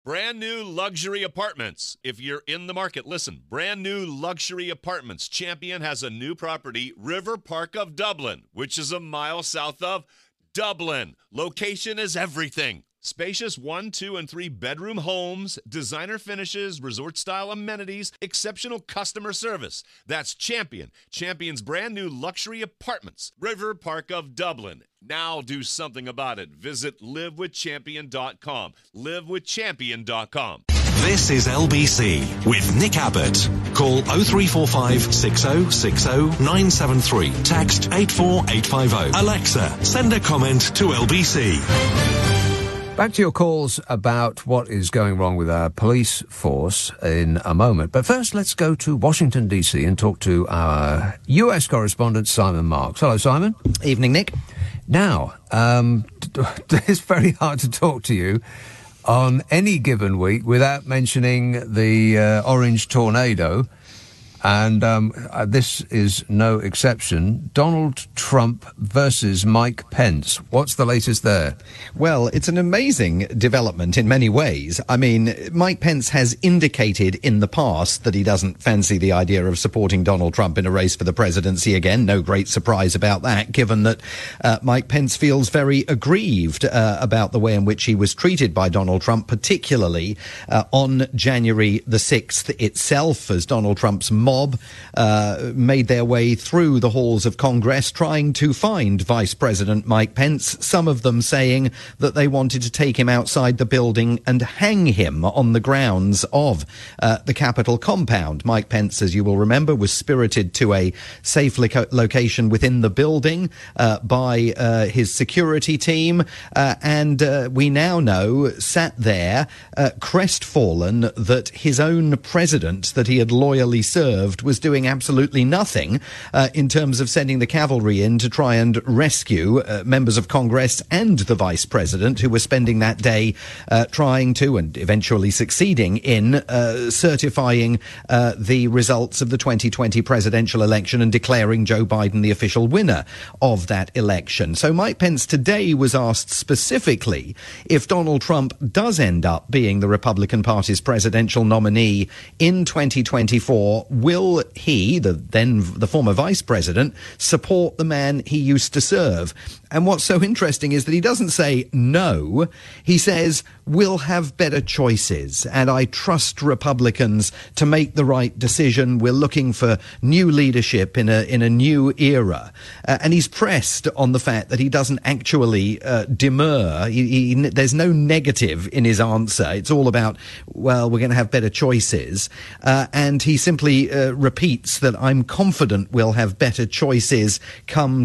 Brand new luxury apartments. If you're in the market, listen. Brand new luxury apartments. Champion has a new property, River Park of Dublin, which is a mile south of Dublin. Location is everything. Spacious 1, 2, and 3 bedroom homes, designer finishes, resort-style amenities, exceptional customer service. That's Champion. Champion's brand new luxury apartments, River Park of Dublin. Now do something about it. Visit livewithchampion.com. Livewithchampion.com. This is LBC with Nick Abbott. Call 0345 6060 973. Text 84850. Alexa, send a comment to LBC. Back to your calls about what is going wrong with our police force in a moment. But first, let's go to Washington, D.C. and talk to our U.S. correspondent, Simon Marks. Hello, Simon. Evening, Nick. Now, it's very hard to talk to you on any given week without mentioning the orange tornado. And this is no exception. Donald Trump versus Mike Pence. What's the latest there? Well, it's an amazing development in many ways. I mean, Mike Pence has indicated in the past that he doesn't fancy the idea of supporting Donald Trump in a race for the presidency again. No great surprise about that, given that Mike Pence feels very aggrieved about the way in which he was treated by Donald Trump, particularly on January the 6th itself, as Donald Trump's mob made their way through the halls of Congress trying to find Vice President Mike Pence, some of them saying that they wanted to take him outside the building and hang him on the grounds of the Capitol compound. Mike Pence, as you will remember, was spirited to a safe location within the building by his security team, and we now know, sat there, crestfallen that his own president that he had loyally served was doing absolutely nothing in terms of sending the cavalry in to try and rescue members of Congress and the vice president, who were spending that day trying to and eventually succeeding in certifying the results of the 2020 presidential election and declaring Joe Biden the official winner of that election. So Mike Pence today was asked specifically if Donald Trump does end up being the Republican Party's presidential nominee in 2024, will he, the former vice president, support the man he used to serve? And what's so interesting is that he doesn't say no. He says, we'll have better choices, and I trust Republicans to make the right decision. We're looking for new leadership in a new era. And he's pressed on the fact that he doesn't actually demur. There's no negative in his answer. It's all about, well, we're going to have better choices. And he simply repeats that I'm confident we'll have better choices come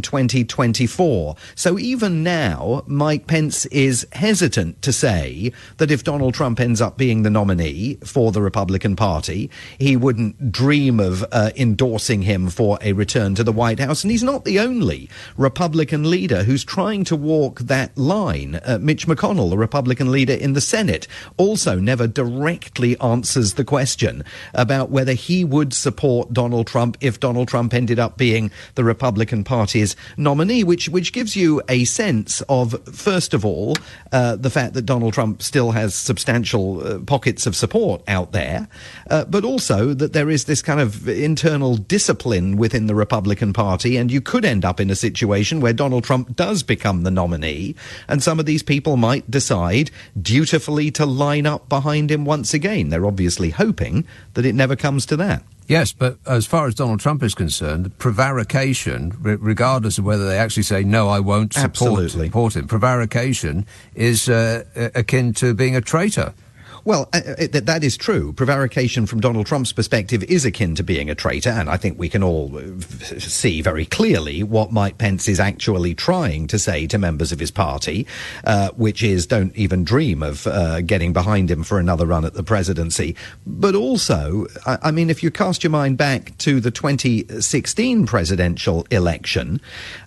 2024. So even now, Mike Pence is hesitant to say that if Donald Trump ends up being the nominee for the Republican Party, he wouldn't dream of endorsing him for a return to the White House. And he's not the only Republican leader who's trying to walk that line. Mitch McConnell, the Republican leader in the Senate, also never directly answers the question about whether he would support Donald Trump if Donald Trump ended up being the Republican Party's nominee, which gives you a sense of, first of all, the fact that Donald Trump still has substantial pockets of support out there, but also that there is this kind of internal discipline within the Republican Party, and you could end up in a situation where Donald Trump does become the nominee, and some of these people might decide dutifully to line up behind him once again. They're obviously hoping that it never comes to that. Yes, but as far as Donald Trump is concerned, prevarication, regardless of whether they actually say, no, I won't support him, prevarication is akin to being a traitor. Well, that is true. Prevarication from Donald Trump's perspective is akin to being a traitor, and I think we can all see very clearly what Mike Pence is actually trying to say to members of his party, which is don't even dream of getting behind him for another run at the presidency. But also, I mean, if you cast your mind back to the 2016 presidential election,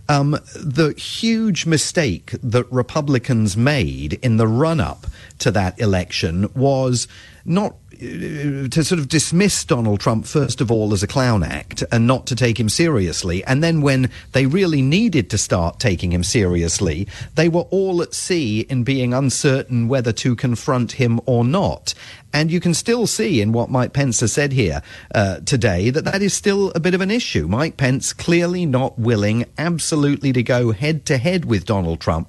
The huge mistake that Republicans made in the run-up to that election was not to sort of dismiss Donald Trump, first of all, as a clown act and not to take him seriously. And then when they really needed to start taking him seriously, they were all at sea in being uncertain whether to confront him or not. And you can still see in what Mike Pence has said here today that is still a bit of an issue. Mike Pence clearly not willing absolutely to go head-to-head with Donald Trump,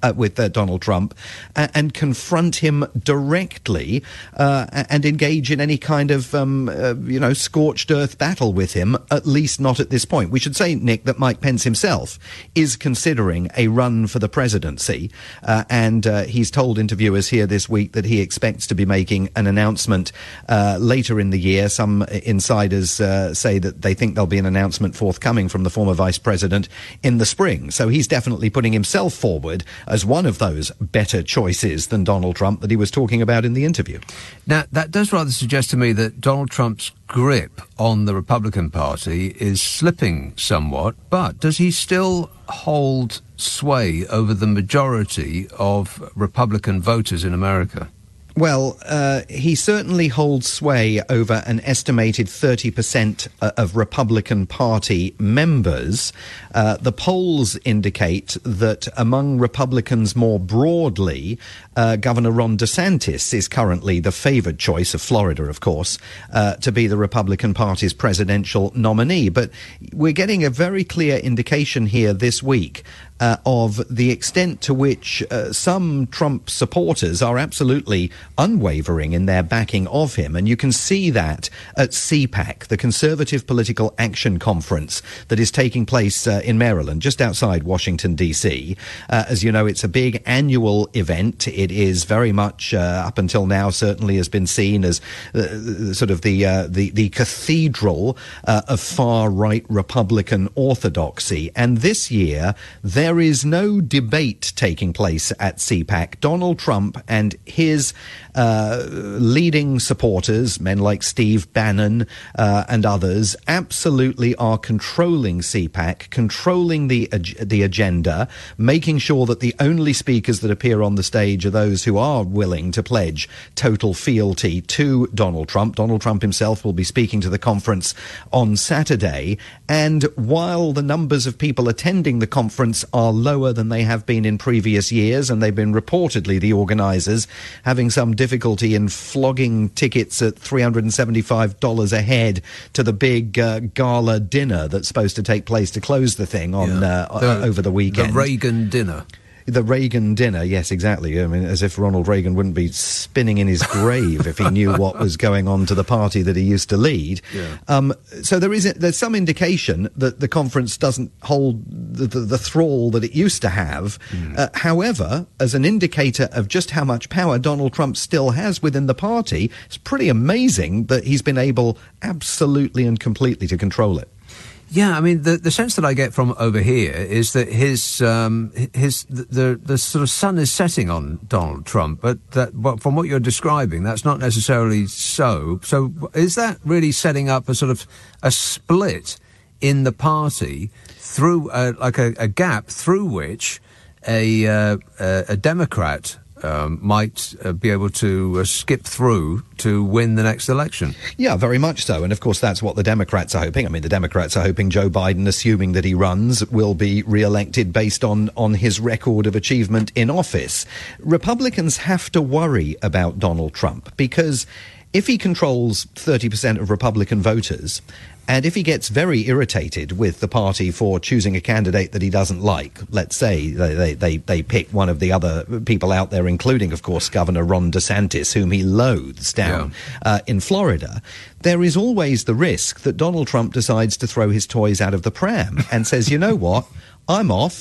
and confront him directly and engage in any kind of, scorched earth battle with him, at least not at this point. We should say, Nick, that Mike Pence himself is considering a run for the presidency, and he's told interviewers here this week that he expects to be making an announcement later in the year. Some insiders say that they think there'll be an announcement forthcoming from the former vice president in the spring. So he's definitely putting himself forward as one of those better choices than Donald Trump that he was talking about in the interview. Now, that does rather suggest to me that Donald Trump's grip on the Republican Party is slipping somewhat, but does he still hold sway over the majority of Republican voters in America? Well, he certainly holds sway over an estimated 30% of Republican Party members. The polls indicate that among Republicans more broadly, Governor Ron DeSantis is currently the favored choice of Florida, of course, to be the Republican Party's presidential nominee. But we're getting a very clear indication here this week of the extent to which some Trump supporters are absolutely unwavering in their backing of him. And you can see that at CPAC, the Conservative Political Action Conference that is taking place in Maryland, just outside Washington, D.C. As you know, it's a big annual event. It is very much, up until now, certainly has been seen as sort of the cathedral of far-right Republican orthodoxy. And this year, there is no debate taking place at CPAC. Donald Trump and his leading supporters, men like Steve Bannon and others, absolutely are controlling CPAC, controlling the agenda, making sure that the only speakers that appear on the stage are those who are willing to pledge total fealty to Donald Trump. Donald Trump himself will be speaking to the conference on Saturday. And while the numbers of people attending the conference are lower than they have been in previous years, and they've been reportedly, the organisers, having some difficulty in flogging tickets at $375 a head to the big gala dinner that's supposed to take place to close the thing on over the weekend. The Reagan dinner. The Reagan dinner, yes, exactly. I mean, as if Ronald Reagan wouldn't be spinning in his grave if he knew what was going on to the party that he used to lead. Yeah. So there's some indication that the conference doesn't hold the thrall that it used to have. However, as an indicator of just how much power Donald Trump still has within the party, it's pretty amazing that he's been able absolutely and completely to control it. Yeah, I mean, the sense that I get from over here is that the sort of sun is setting on Donald Trump, but from what you're describing, that's not necessarily so. So is that really setting up a sort of a split in the party through a gap through which a Democrat might be able to skip through to win the next election? Yeah, very much so. And of course, that's what the Democrats are hoping. I mean, the Democrats are hoping Joe Biden, assuming that he runs, will be re-elected based on his record of achievement in office. Republicans have to worry about Donald Trump because if he controls 30% of Republican voters, and if he gets very irritated with the party for choosing a candidate that he doesn't like, let's say they pick one of the other people out there, including, of course, Governor Ron DeSantis, whom he loathes down in Florida, there is always the risk that Donald Trump decides to throw his toys out of the pram and says, you know what, I'm off.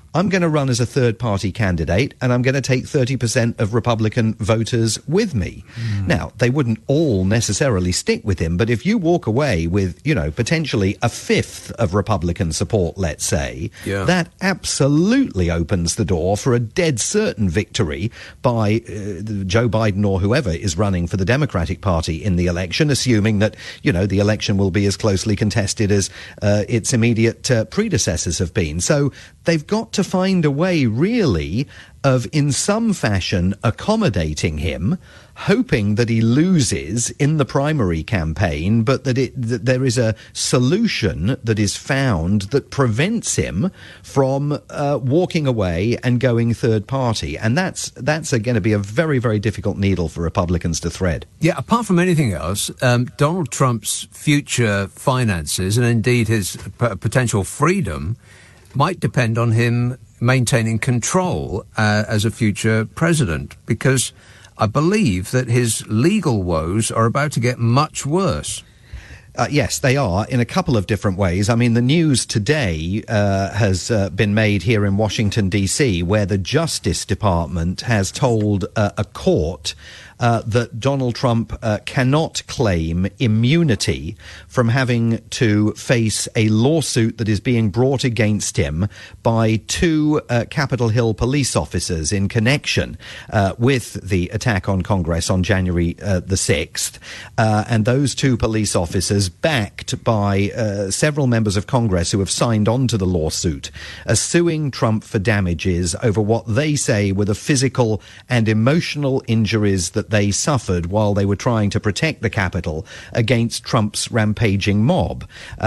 I'm going to run as a third-party candidate, and I'm going to take 30% of Republican voters with me. Now, they wouldn't all necessarily stick with him, but if you walk away with, potentially a fifth of Republican support, let's say, that absolutely opens the door for a dead certain victory by Joe Biden or whoever is running for the Democratic Party in the election, assuming that, the election will be as closely contested as its immediate predecessors have been. So they've got to find a way, really, of, in some fashion, accommodating him, hoping that he loses in the primary campaign, but that there is a solution that is found that prevents him from walking away and going third party. And that's going to be a very, very difficult needle for Republicans to thread. Yeah, apart from anything else, Donald Trump's future finances and indeed his potential freedom might depend on him maintaining control as a future president, because I believe that his legal woes are about to get much worse. Yes, they are, in a couple of different ways. I mean, the news today has been made here in Washington, D.C., where the Justice Department has told a court that Donald Trump cannot claim immunity from having to face a lawsuit that is being brought against him by two Capitol Hill police officers in connection with the attack on Congress on January the 6th. And those two police officers, backed by several members of Congress who have signed on to the lawsuit, are suing Trump for damages over what they say were the physical and emotional injuries that they suffered while they were trying to protect the Capitol against Trump's rampaging mob.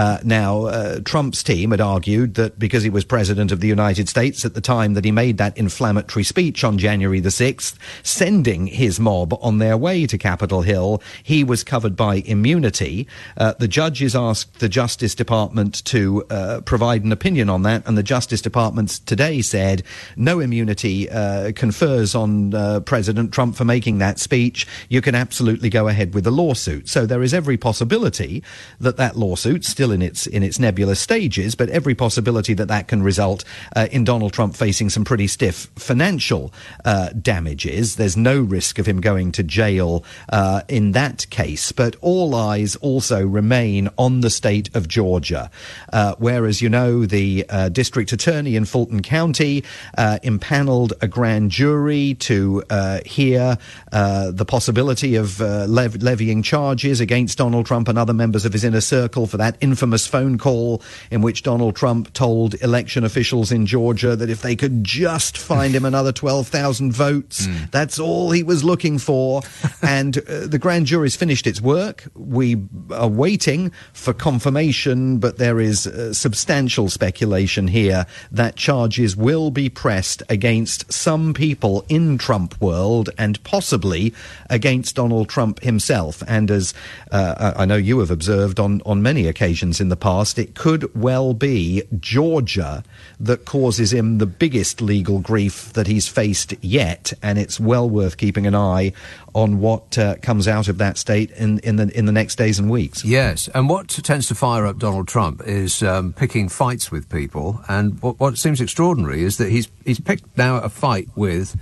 Now, Trump's team had argued that because he was president of the United States at the time that he made that inflammatory speech on January the 6th, sending his mob on their way to Capitol Hill, he was covered by immunity. The judges asked the Justice Department to provide an opinion on that, and the Justice Department today said no immunity confers on President Trump for making that speech. You can absolutely go ahead with the lawsuit. So there is every possibility that lawsuit, still in its nebulous stages, but every possibility that can result in Donald Trump facing some pretty stiff financial damages. There's no risk of him going to jail in that case, but all eyes also remain on the state of Georgia, whereas, the district attorney in Fulton County impaneled a grand jury to hear the possibility of levying charges against Donald Trump and other members of his inner circle for that infamous phone call in which Donald Trump told election officials in Georgia that if they could just find him another 12,000 votes, that's all he was looking for. And the grand jury's finished its work. We are waiting for confirmation, but there is substantial speculation here that charges will be pressed against some people in Trump world and possibly against Donald Trump himself. And as I know you have observed on many occasions in the past, it could well be Georgia that causes him the biggest legal grief that he's faced yet, and it's well worth keeping an eye on what comes out of that state in the next days and weeks. Yes, and what tends to fire up Donald Trump is picking fights with people, and what seems extraordinary is that he's picked now a fight with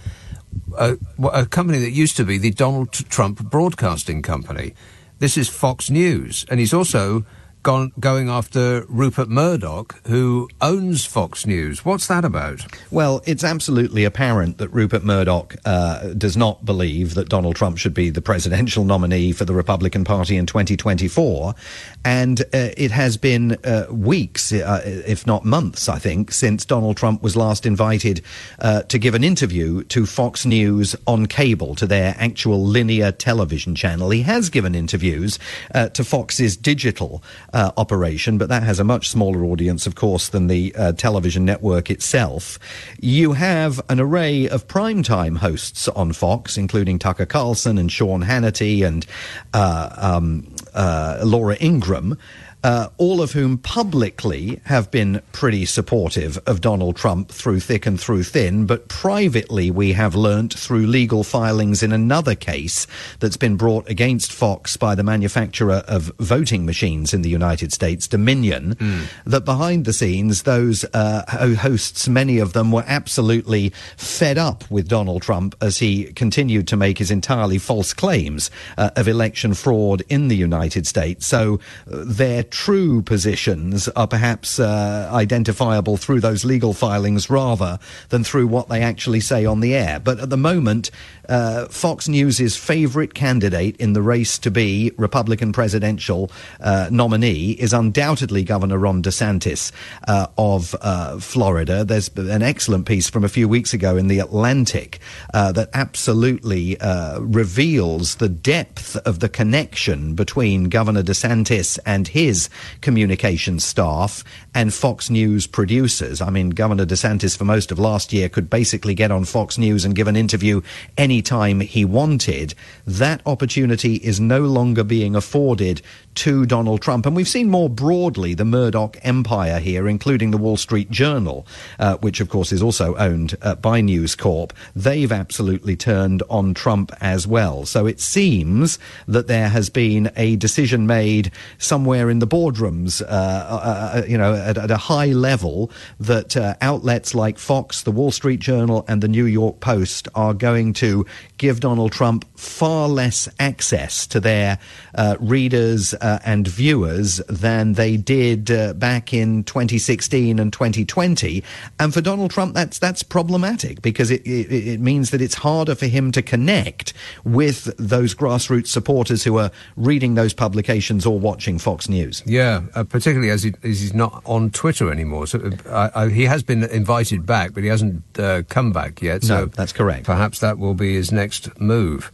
a company that used to be the Donald Trump Broadcasting Company. This is Fox News, and he's also going after Rupert Murdoch, who owns Fox News. What's that about? Well, it's absolutely apparent that Rupert Murdoch does not believe that Donald Trump should be the presidential nominee for the Republican Party in 2024. And it has been weeks, if not months, I think, since Donald Trump was last invited to give an interview to Fox News on cable, to their actual linear television channel. He has given interviews to Fox's digital operation, but that has a much smaller audience, of course, than the television network itself. You have an array of primetime hosts on Fox, including Tucker Carlson and Sean Hannity and Laura Ingraham. all of whom publicly have been pretty supportive of Donald Trump through thick and through thin, but privately we have learnt through legal filings in another case that's been brought against Fox by the manufacturer of voting machines in the United States, Dominion, that behind the scenes those hosts, many of them, were absolutely fed up with Donald Trump as he continued to make his entirely false claims of election fraud in the United States. So their true positions are perhaps identifiable through those legal filings rather than through what they actually say on the air. But at the moment, Fox News' favourite candidate in the race to be Republican presidential nominee is undoubtedly Governor Ron DeSantis of Florida. There's an excellent piece from a few weeks ago in The Atlantic that absolutely reveals the depth of the connection between Governor DeSantis and his communications staff and Fox News producers. I mean, Governor DeSantis for most of last year could basically get on Fox News and give an interview any time he wanted. That opportunity is no longer being afforded to Donald Trump. And we've seen more broadly the Murdoch empire here, including the Wall Street Journal, which of course is also owned by News Corp. They've absolutely turned on Trump as well. So it seems that there has been a decision made somewhere in the boardrooms, at a high level, that outlets like Fox, the Wall Street Journal and the New York Post are going to give Donald Trump far less access to their readers and viewers than they did back in 2016 and 2020. And for Donald Trump, that's problematic, because it means that it's harder for him to connect with those grassroots supporters who are reading those publications or watching Fox News. Yeah, particularly as he's not on Twitter anymore. So he has been invited back, but he hasn't come back yet. So no, that's correct. Perhaps that will be his next move.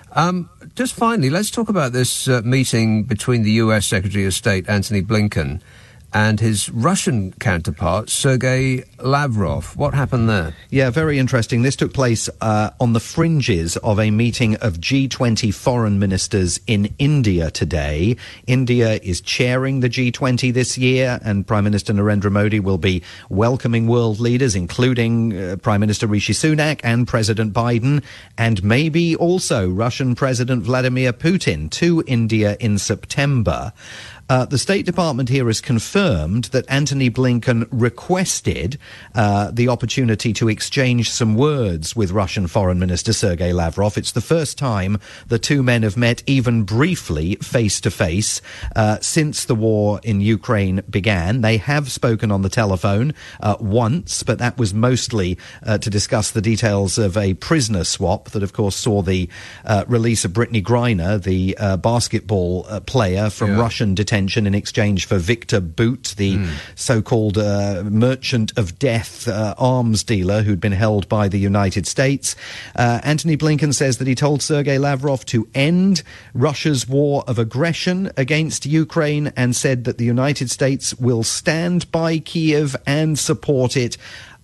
Just finally, let's talk about this meeting between the U.S. Secretary of State, Antony Blinken, and his Russian counterpart, Sergei Lavrov. What happened there? Yeah, very interesting. This took place on the fringes of a meeting of G20 foreign ministers in India today. India is chairing the G20 this year, and Prime Minister Narendra Modi will be welcoming world leaders, including Prime Minister Rishi Sunak and President Biden, and maybe also Russian President Vladimir Putin, to India in September. The State Department here has confirmed that Antony Blinken requested the opportunity to exchange some words with Russian Foreign Minister Sergei Lavrov. It's the first time the two men have met even briefly face-to-face since the war in Ukraine began. They have spoken on the telephone once, but that was mostly to discuss the details of a prisoner swap that, of course, saw the release of Brittany Griner, the basketball player from Russian detention, in exchange for Victor Bout, the so-called merchant of death arms dealer who'd been held by the United States. Antony Blinken says that he told Sergei Lavrov to end Russia's war of aggression against Ukraine, and said that the United States will stand by Kyiv and support it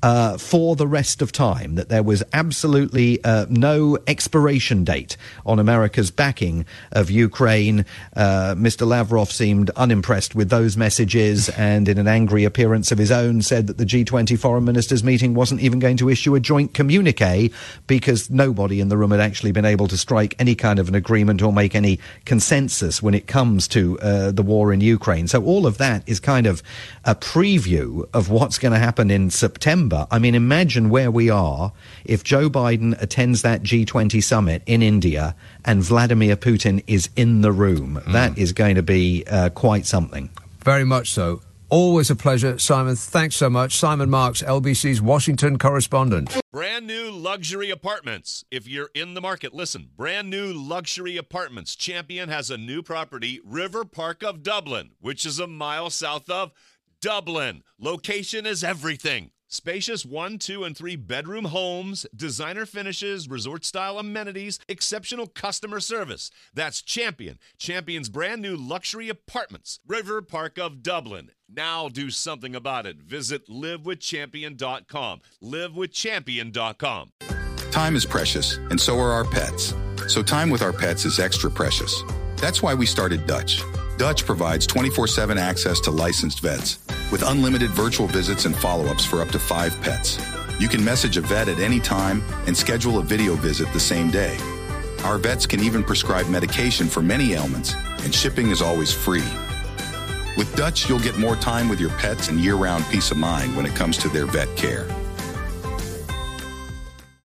for the rest of time, that there was absolutely no expiration date on America's backing of Ukraine. Mr. Lavrov seemed unimpressed with those messages, and in an angry appearance of his own said that the G20 foreign ministers meeting wasn't even going to issue a joint communique because nobody in the room had actually been able to strike any kind of an agreement or make any consensus when it comes to the war in Ukraine. So all of that is kind of a preview of what's going to happen in September. I mean, imagine where we are if Joe Biden attends that G20 summit in India and Vladimir Putin is in the room. That is going to be quite something. Very much so. Always a pleasure, Simon. Thanks so much. Simon Marks, LBC's Washington correspondent. Brand new luxury apartments. If you're in the market, listen. Brand new luxury apartments. Champion has a new property, River Park of Dublin, which is a mile south of Dublin. Location is everything. Spacious 1, 2, and 3 bedroom homes, designer finishes, resort-style amenities, exceptional customer service. That's Champion. Champion's brand new luxury apartments. River Park of Dublin. Now do something about it. Visit livewithchampion.com. Livewithchampion.com. Time is precious, and so are our pets. So time with our pets is extra precious. That's why we started Dutch. Dutch provides 24/7 access to licensed vets with unlimited virtual visits and follow-ups for up to 5 pets. You can message a vet at any time and schedule a video visit the same day. Our vets can even prescribe medication for many ailments, and shipping is always free. With Dutch, you'll get more time with your pets and year-round peace of mind when it comes to their vet care.